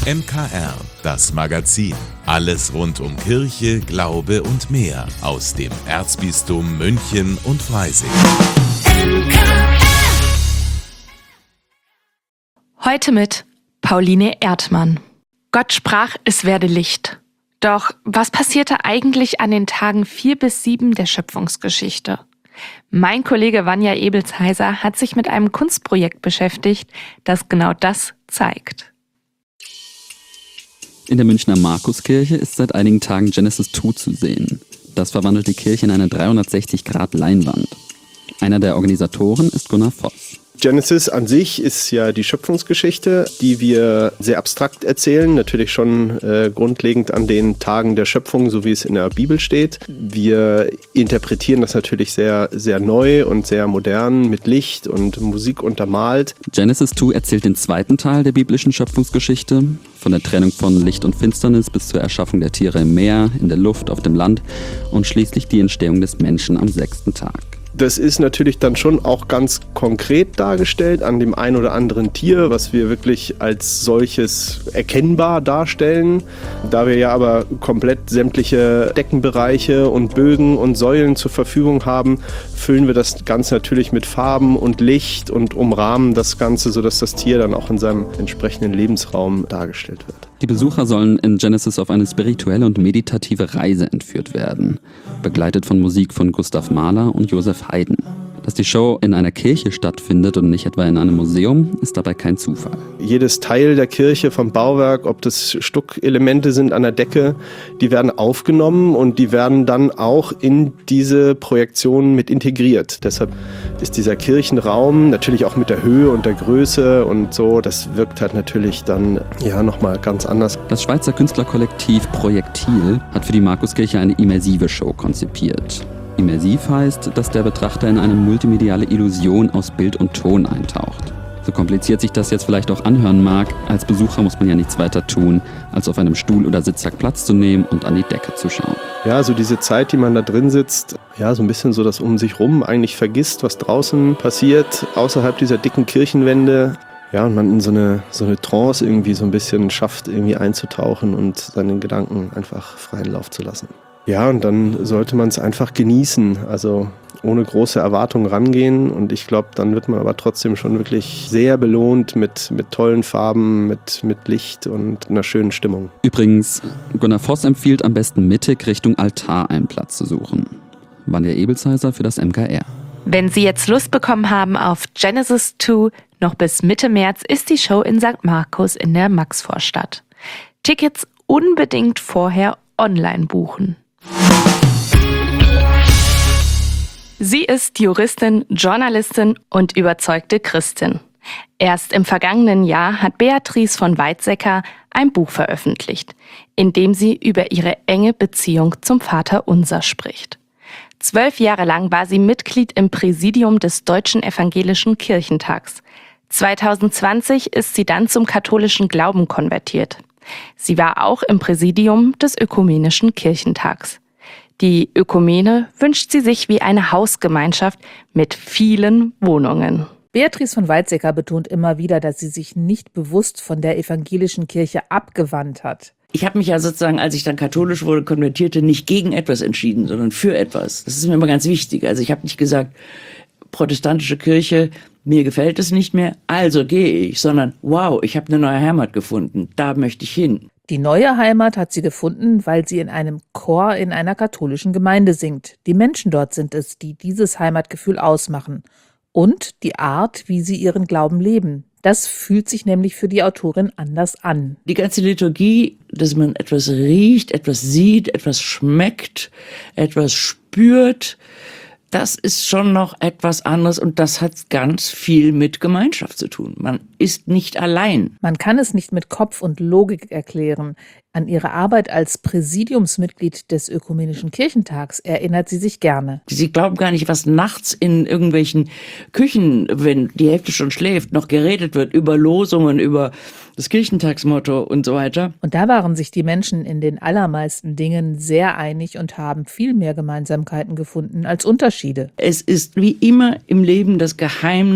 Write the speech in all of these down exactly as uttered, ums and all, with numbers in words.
M K R, das Magazin. Alles rund um Kirche, Glaube und mehr aus dem Erzbistum München und Freising. Heute mit Pauline Erdmann. Gott sprach, es werde Licht. Doch was passierte eigentlich an den Tagen vier bis sieben der Schöpfungsgeschichte? Mein Kollege Vanja Ebelsheiser hat sich mit einem Kunstprojekt beschäftigt, das genau das zeigt. In der Münchner Markuskirche ist seit einigen Tagen Genesis zwei zu sehen. Das verwandelt die Kirche in eine dreihundertsechzig Grad Leinwand. Einer der Organisatoren ist Gunnar Voss. Genesis an sich ist ja die Schöpfungsgeschichte, die wir sehr abstrakt erzählen, natürlich schon äh, grundlegend an den Tagen der Schöpfung, so wie es in der Bibel steht. Wir interpretieren das natürlich sehr, sehr neu und sehr modern mit Licht und Musik untermalt. Genesis zwei erzählt den zweiten Teil der biblischen Schöpfungsgeschichte, von der Trennung von Licht und Finsternis bis zur Erschaffung der Tiere im Meer, in der Luft, auf dem Land und schließlich die Entstehung des Menschen am sechsten Tag. Das ist natürlich dann schon auch ganz konkret dargestellt an dem ein oder anderen Tier, was wir wirklich als solches erkennbar darstellen. Da wir ja aber komplett sämtliche Deckenbereiche und Bögen und Säulen zur Verfügung haben, füllen wir das Ganze natürlich mit Farben und Licht und umrahmen das Ganze, sodass das Tier dann auch in seinem entsprechenden Lebensraum dargestellt wird. Die Besucher sollen in Genesis auf eine spirituelle und meditative Reise entführt werden, begleitet von Musik von Gustav Mahler und Josef Haydn. Dass die Show in einer Kirche stattfindet und nicht etwa in einem Museum, ist dabei kein Zufall. Jedes Teil der Kirche vom Bauwerk, ob das Stuckelemente sind an der Decke, die werden aufgenommen und die werden dann auch in diese Projektion mit integriert. Deshalb ist dieser Kirchenraum natürlich auch mit der Höhe und der Größe und so, das wirkt halt natürlich dann ja nochmal ganz anders. Das Schweizer Künstlerkollektiv Projektil hat für die Markuskirche eine immersive Show konzipiert. Immersiv heißt, dass der Betrachter in eine multimediale Illusion aus Bild und Ton eintaucht. So kompliziert sich das jetzt vielleicht auch anhören mag, als Besucher muss man ja nichts weiter tun, als auf einem Stuhl oder Sitzsack Platz zu nehmen und an die Decke zu schauen. Ja, so diese Zeit, die man da drin sitzt, ja, so ein bisschen so das um sich rum eigentlich vergisst, was draußen passiert, außerhalb dieser dicken Kirchenwände. Ja, und man in so eine, so eine Trance irgendwie so ein bisschen schafft, irgendwie einzutauchen und seinen Gedanken einfach freien Lauf zu lassen. Ja, und dann sollte man es einfach genießen, also ohne große Erwartungen rangehen. Und ich glaube, dann wird man aber trotzdem schon wirklich sehr belohnt mit, mit tollen Farben, mit, mit Licht und einer schönen Stimmung. Übrigens, Gunnar Voss empfiehlt am besten mittig Richtung Altar einen Platz zu suchen. Vanja Ebelsheiser für das M K R. Wenn Sie jetzt Lust bekommen haben auf Genesis zwei, noch bis Mitte März ist die Show in Sankt Markus in der Maxvorstadt. Tickets unbedingt vorher online buchen. Sie ist Juristin, Journalistin und überzeugte Christin. Erst im vergangenen Jahr hat Beatrice von Weizsäcker ein Buch veröffentlicht, in dem sie über ihre enge Beziehung zum Vaterunser spricht. Zwölf Jahre lang war sie Mitglied im Präsidium des Deutschen Evangelischen Kirchentags. zweitausendzwanzig ist sie dann zum katholischen Glauben konvertiert. Sie war auch im Präsidium des Ökumenischen Kirchentags. Die Ökumene wünscht sie sich wie eine Hausgemeinschaft mit vielen Wohnungen. Beatrice von Weizsäcker betont immer wieder, dass sie sich nicht bewusst von der evangelischen Kirche abgewandt hat. Ich habe mich ja sozusagen, als ich dann katholisch wurde, konvertierte, nicht gegen etwas entschieden, sondern für etwas. Das ist mir immer ganz wichtig. Also ich habe nicht gesagt, protestantische Kirche, mir gefällt es nicht mehr, also gehe ich, sondern wow, ich habe eine neue Heimat gefunden, da möchte ich hin. Die neue Heimat hat sie gefunden, weil sie in einem Chor in einer katholischen Gemeinde singt. Die Menschen dort sind es, die dieses Heimatgefühl ausmachen. Und die Art, wie sie ihren Glauben leben. Das fühlt sich nämlich für die Autorin anders an. Die ganze Liturgie, dass man etwas riecht, etwas sieht, etwas schmeckt, etwas spürt, das ist schon noch etwas anderes und das hat ganz viel mit Gemeinschaft zu tun. Man ist nicht allein. Man kann es nicht mit Kopf und Logik erklären. An ihre Arbeit als Präsidiumsmitglied des Ökumenischen Kirchentags erinnert sie sich gerne. Sie glauben gar nicht, was nachts in irgendwelchen Küchen, wenn die Hälfte schon schläft, noch geredet wird über Losungen, über das Kirchentagsmotto und so weiter. Und da waren sich die Menschen in den allermeisten Dingen sehr einig und haben viel mehr Gemeinsamkeiten gefunden als Unterschiede. Es ist wie immer im Leben das Geheimnis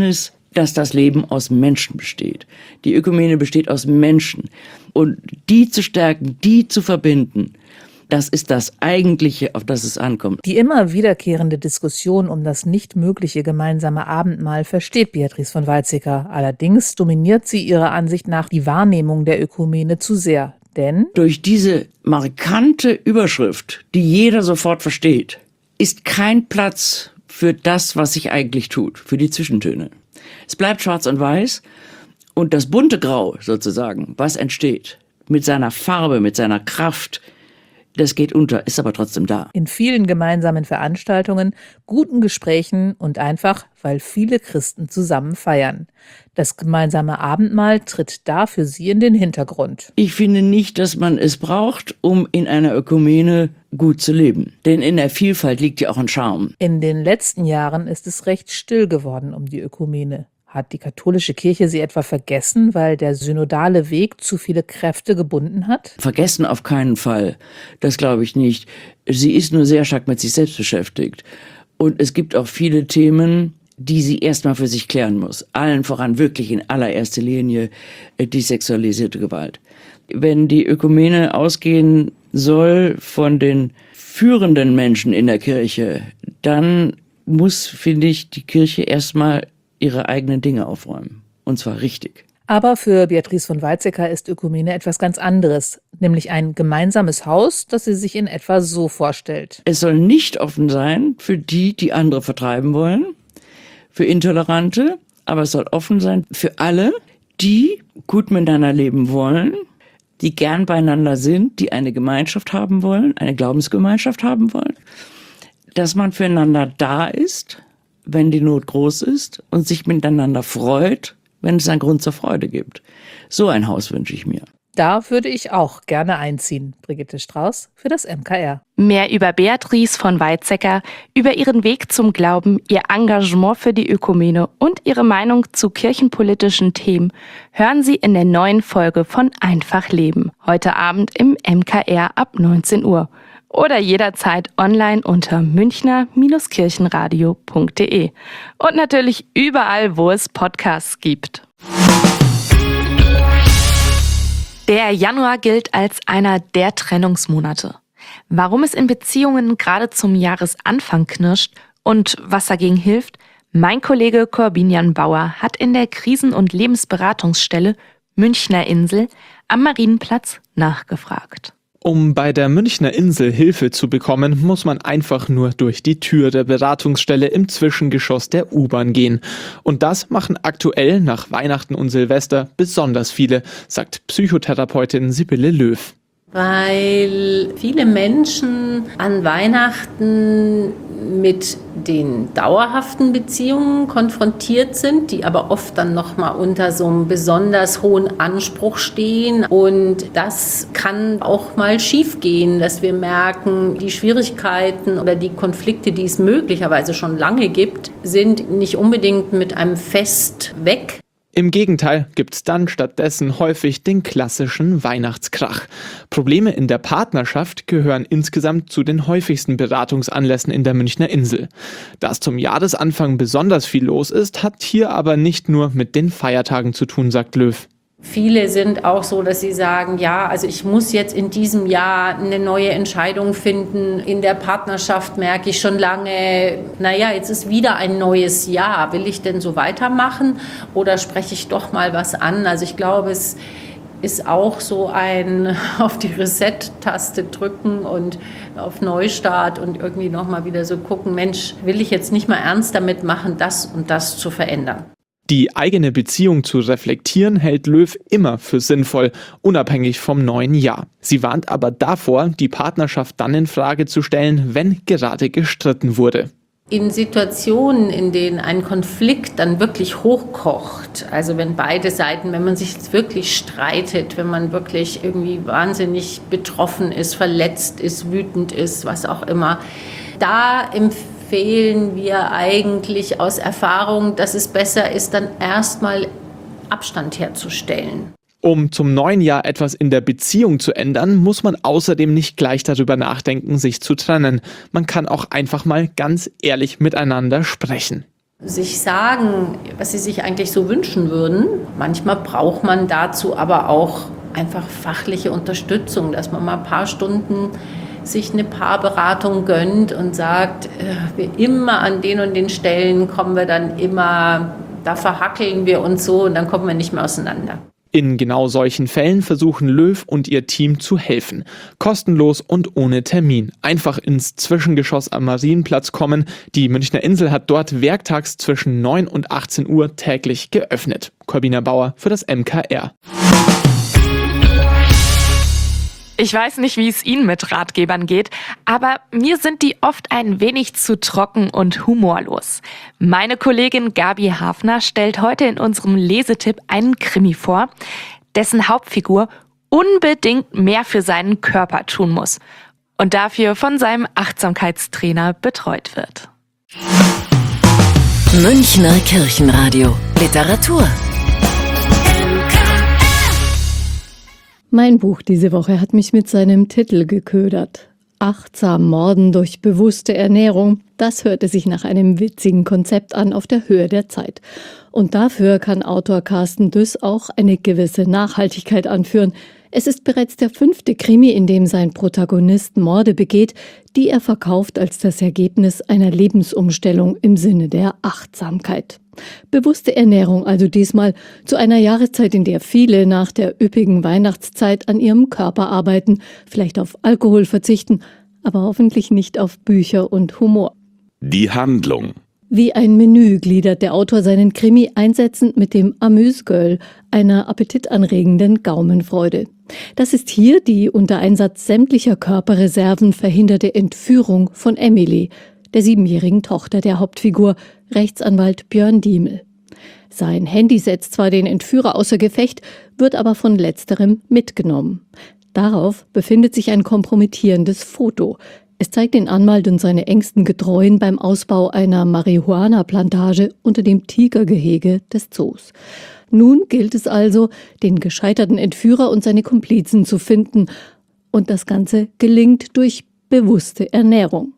dass das Leben aus Menschen besteht. Die Ökumene besteht aus Menschen. Und die zu stärken, die zu verbinden, das ist das Eigentliche, auf das es ankommt. Die immer wiederkehrende Diskussion um das nicht mögliche gemeinsame Abendmahl versteht Beatrice von Weizsäcker. Allerdings dominiert sie ihrer Ansicht nach die Wahrnehmung der Ökumene zu sehr. Denn durch diese markante Überschrift, die jeder sofort versteht, ist kein Platz für das, was sich eigentlich tut, für die Zwischentöne. Es bleibt schwarz und weiß und das bunte Grau sozusagen, was entsteht, mit seiner Farbe, mit seiner Kraft, das geht unter, ist aber trotzdem da. In vielen gemeinsamen Veranstaltungen, guten Gesprächen und einfach, weil viele Christen zusammen feiern. Das gemeinsame Abendmahl tritt da für sie in den Hintergrund. Ich finde nicht, dass man es braucht, um in einer Ökumene gut zu leben. Denn in der Vielfalt liegt ja auch ein Charme. In den letzten Jahren ist es recht still geworden um die Ökumene. Hat die katholische Kirche sie etwa vergessen, weil der synodale Weg zu viele Kräfte gebunden hat? Vergessen auf keinen Fall. Das glaube ich nicht. Sie ist nur sehr stark mit sich selbst beschäftigt. Und es gibt auch viele Themen, die sie erstmal für sich klären muss. Allen voran wirklich in allererster Linie die sexualisierte Gewalt. Wenn die Ökumene ausgehen soll von den führenden Menschen in der Kirche, dann muss, finde ich, die Kirche erstmal ihre eigenen Dinge aufräumen. Und zwar richtig. Aber für Beatrice von Weizsäcker ist Ökumene etwas ganz anderes, nämlich ein gemeinsames Haus, das sie sich in etwa so vorstellt. Es soll nicht offen sein für die, die andere vertreiben wollen, für Intolerante, aber es soll offen sein für alle, die gut miteinander leben wollen, die gern beieinander sind, die eine Gemeinschaft haben wollen, eine Glaubensgemeinschaft haben wollen, dass man füreinander da ist, wenn die Not groß ist und sich miteinander freut, wenn es einen Grund zur Freude gibt. So ein Haus wünsche ich mir. Da würde ich auch gerne einziehen. Brigitte Strauß für das M K R. Mehr über Beatrice von Weizsäcker, über ihren Weg zum Glauben, ihr Engagement für die Ökumene und ihre Meinung zu kirchenpolitischen Themen hören Sie in der neuen Folge von Einfach Leben. Heute Abend im M K R ab neunzehn Uhr. Oder jederzeit online unter münchner kirchenradio punkt de. Und natürlich überall, wo es Podcasts gibt. Der Januar gilt als einer der Trennungsmonate. Warum es in Beziehungen gerade zum Jahresanfang knirscht und was dagegen hilft, mein Kollege Corbinian Bauer hat in der Krisen- und Lebensberatungsstelle Münchner Insel am Marienplatz nachgefragt. Um bei der Münchner Insel Hilfe zu bekommen, muss man einfach nur durch die Tür der Beratungsstelle im Zwischengeschoss der U-Bahn gehen. Und das machen aktuell nach Weihnachten und Silvester besonders viele, sagt Psychotherapeutin Sibylle Löw. Weil viele Menschen an Weihnachten mit den dauerhaften Beziehungen konfrontiert sind, die aber oft dann nochmal unter so einem besonders hohen Anspruch stehen. Und das kann auch mal schief gehen, dass wir merken, die Schwierigkeiten oder die Konflikte, die es möglicherweise schon lange gibt, sind nicht unbedingt mit einem Fest weg. Im Gegenteil gibt's dann stattdessen häufig den klassischen Weihnachtskrach. Probleme in der Partnerschaft gehören insgesamt zu den häufigsten Beratungsanlässen in der Münchner Insel. Dass zum Jahresanfang besonders viel los ist, hat hier aber nicht nur mit den Feiertagen zu tun, sagt Löw. Viele sind auch so, dass sie sagen, ja, also ich muss jetzt in diesem Jahr eine neue Entscheidung finden. In der Partnerschaft merke ich schon lange, naja, jetzt ist wieder ein neues Jahr. Will ich denn so weitermachen oder spreche ich doch mal was an? Also ich glaube, es ist auch so ein auf die Reset-Taste drücken und auf Neustart und irgendwie nochmal wieder so gucken, Mensch, will ich jetzt nicht mal ernst damit machen, das und das zu verändern. Die eigene Beziehung zu reflektieren hält Löw immer für sinnvoll, unabhängig vom neuen Jahr. Sie warnt aber davor, die Partnerschaft dann in Frage zu stellen, wenn gerade gestritten wurde. In Situationen, in denen ein Konflikt dann wirklich hochkocht, also wenn beide Seiten, wenn man sich jetzt wirklich streitet, wenn man wirklich irgendwie wahnsinnig betroffen ist, verletzt ist, wütend ist, was auch immer, da empfehlen empfehlen wir eigentlich aus Erfahrung, dass es besser ist, dann erstmal Abstand herzustellen. Um zum neuen Jahr etwas in der Beziehung zu ändern, muss man außerdem nicht gleich darüber nachdenken, sich zu trennen. Man kann auch einfach mal ganz ehrlich miteinander sprechen. sich sagen, was sie sich eigentlich so wünschen würden. Manchmal braucht man dazu aber auch einfach fachliche Unterstützung, dass man mal ein paar Stunden sich eine Paarberatung gönnt und sagt, wir immer an den und den Stellen kommen wir dann immer, da verhackeln wir uns so und dann kommen wir nicht mehr auseinander. In genau solchen Fällen versuchen Löw und ihr Team zu helfen. Kostenlos und ohne Termin. Einfach ins Zwischengeschoss am Marienplatz kommen. Die Münchner Insel hat dort werktags zwischen neun und achtzehn Uhr täglich geöffnet. Corbina Bauer für das M K R. Ich weiß nicht, wie es Ihnen mit Ratgebern geht, aber mir sind die oft ein wenig zu trocken und humorlos. Meine Kollegin Gabi Hafner stellt heute in unserem Lesetipp einen Krimi vor, dessen Hauptfigur unbedingt mehr für seinen Körper tun muss und dafür von seinem Achtsamkeitstrainer betreut wird. Münchner Kirchenradio. Literatur. Mein Buch diese Woche hat mich mit seinem Titel geködert. Achtsam Morden durch bewusste Ernährung, das hörte sich nach einem witzigen Konzept an auf der Höhe der Zeit. Und dafür kann Autor Carsten Düss auch eine gewisse Nachhaltigkeit anführen. Es ist bereits der fünfte Krimi, in dem sein Protagonist Morde begeht, die er verkauft als das Ergebnis einer Lebensumstellung im Sinne der Achtsamkeit. Bewusste Ernährung also diesmal zu einer Jahreszeit, in der viele nach der üppigen Weihnachtszeit an ihrem Körper arbeiten, vielleicht auf Alkohol verzichten, aber hoffentlich nicht auf Bücher und Humor. Die Handlung. Wie ein Menü gliedert der Autor seinen Krimi einsetzend mit dem Amüsgöl, einer appetitanregenden Gaumenfreude. Das ist hier die unter Einsatz sämtlicher Körperreserven verhinderte Entführung von Emily, der siebenjährigen Tochter der Hauptfigur, Rechtsanwalt Björn Diemel. Sein Handy setzt zwar den Entführer außer Gefecht, wird aber von letzterem mitgenommen. Darauf befindet sich ein kompromittierendes Foto. Es zeigt den Anwalt und seine engsten Getreuen beim Ausbau einer Marihuana-Plantage unter dem Tigergehege des Zoos. Nun gilt es also, den gescheiterten Entführer und seine Komplizen zu finden. Und das Ganze gelingt durch bewusste Ernährung.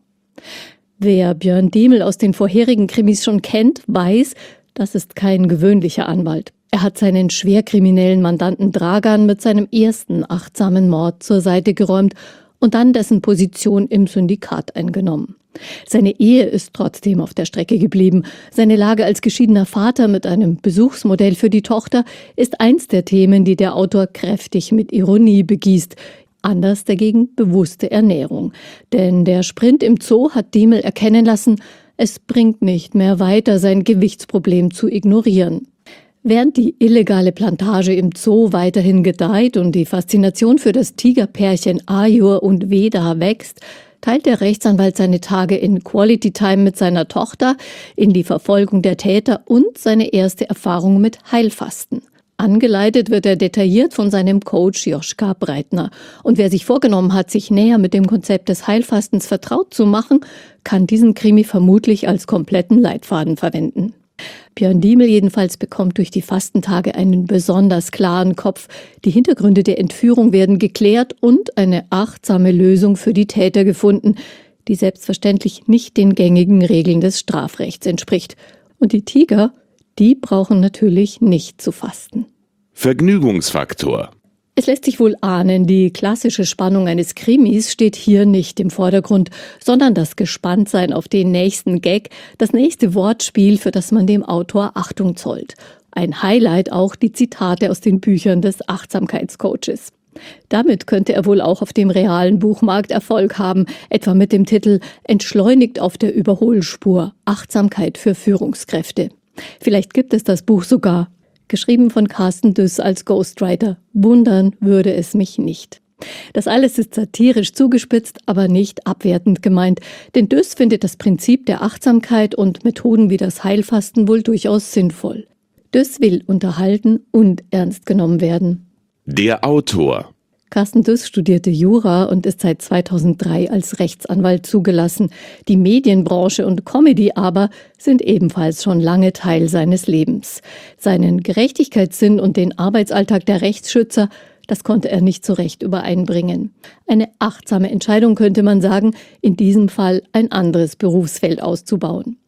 Wer Björn Diemel aus den vorherigen Krimis schon kennt, weiß, das ist kein gewöhnlicher Anwalt. Er hat seinen schwerkriminellen Mandanten Dragan mit seinem ersten achtsamen Mord zur Seite geräumt und dann dessen Position im Syndikat eingenommen. Seine Ehe ist trotzdem auf der Strecke geblieben. Seine Lage als geschiedener Vater mit einem Besuchsmodell für die Tochter ist eins der Themen, die der Autor kräftig mit Ironie begießt. Anders dagegen bewusste Ernährung. Denn der Sprint im Zoo hat Diemel erkennen lassen, es bringt nicht mehr weiter, sein Gewichtsproblem zu ignorieren. Während die illegale Plantage im Zoo weiterhin gedeiht und die Faszination für das Tigerpärchen Ayur und Veda wächst, teilt der Rechtsanwalt seine Tage in Quality Time mit seiner Tochter, in die Verfolgung der Täter und seine erste Erfahrung mit Heilfasten. Angeleitet wird er detailliert von seinem Coach Joschka Breitner. Und wer sich vorgenommen hat, sich näher mit dem Konzept des Heilfastens vertraut zu machen, kann diesen Krimi vermutlich als kompletten Leitfaden verwenden. Björn Diemel jedenfalls bekommt durch die Fastentage einen besonders klaren Kopf. Die Hintergründe der Entführung werden geklärt und eine achtsame Lösung für die Täter gefunden, die selbstverständlich nicht den gängigen Regeln des Strafrechts entspricht. Und die Tiger, die brauchen natürlich nicht zu fasten. Vergnügungsfaktor. Es lässt sich wohl ahnen, die klassische Spannung eines Krimis steht hier nicht im Vordergrund, sondern das Gespanntsein auf den nächsten Gag, das nächste Wortspiel, für das man dem Autor Achtung zollt. Ein Highlight auch die Zitate aus den Büchern des Achtsamkeitscoaches. Damit könnte er wohl auch auf dem realen Buchmarkt Erfolg haben, etwa mit dem Titel »Entschleunigt auf der Überholspur. Achtsamkeit für Führungskräfte«. Vielleicht gibt es das Buch sogar. Geschrieben von Carsten Düss als Ghostwriter. Wundern würde es mich nicht. Das alles ist satirisch zugespitzt, aber nicht abwertend gemeint. Denn Düss findet das Prinzip der Achtsamkeit und Methoden wie das Heilfasten wohl durchaus sinnvoll. Düss will unterhalten und ernst genommen werden. Der Autor. Carsten Düss studierte Jura und ist seit zweitausenddrei als Rechtsanwalt zugelassen. Die Medienbranche und Comedy aber sind ebenfalls schon lange Teil seines Lebens. Seinen Gerechtigkeitssinn und den Arbeitsalltag der Rechtsschützer, das konnte er nicht so recht übereinbringen. Eine achtsame Entscheidung könnte man sagen, in diesem Fall ein anderes Berufsfeld auszubauen.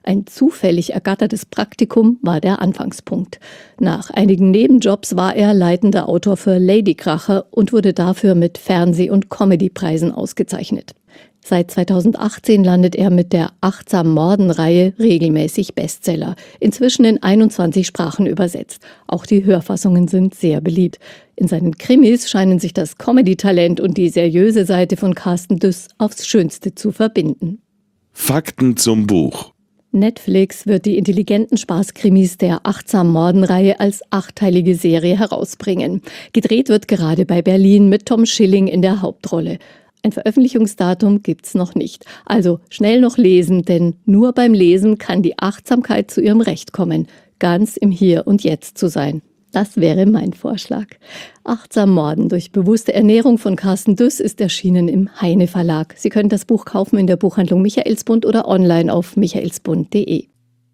Ein zufällig ergattertes Praktikum war der Anfangspunkt. Nach einigen Nebenjobs war er leitender Autor für Ladykracher und wurde dafür mit Fernseh- und Comedypreisen ausgezeichnet. Seit zweitausendachtzehn landet er mit der Achtsam Morden-Reihe regelmäßig Bestseller, inzwischen in einundzwanzig Sprachen übersetzt. Auch die Hörfassungen sind sehr beliebt. In seinen Krimis scheinen sich das Comedy-Talent und die seriöse Seite von Carsten Düss aufs Schönste zu verbinden. Fakten zum Buch. Netflix wird die intelligenten Spaßkrimis der Achtsam Morden-Reihe als achteilige Serie herausbringen. Gedreht wird gerade bei Berlin mit Tom Schilling in der Hauptrolle. Ein Veröffentlichungsdatum gibt's noch nicht. Also schnell noch lesen, denn nur beim Lesen kann die Achtsamkeit zu ihrem Recht kommen, ganz im Hier und Jetzt zu sein. Das wäre mein Vorschlag. Achtsam Morden durch bewusste Ernährung von Carsten Düss ist erschienen im Heine Verlag. Sie können das Buch kaufen in der Buchhandlung Michaelsbund oder online auf michaelsbund punkt de.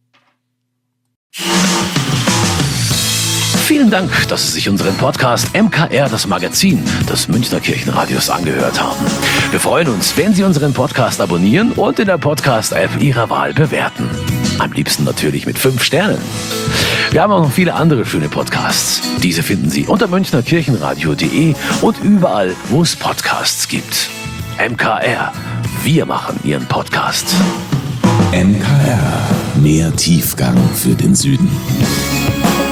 Vielen Dank, dass Sie sich unseren Podcast M K R, das Magazin des Münchner Kirchenradios, angehört haben. Wir freuen uns, wenn Sie unseren Podcast abonnieren und in der Podcast-App Ihrer Wahl bewerten. Am liebsten natürlich mit fünf Sternen. Wir haben auch noch viele andere schöne Podcasts. Diese finden Sie unter münchner kirchenradio punkt de und überall, wo es Podcasts gibt. M K R, wir machen Ihren Podcast. M K R, mehr Tiefgang für den Süden.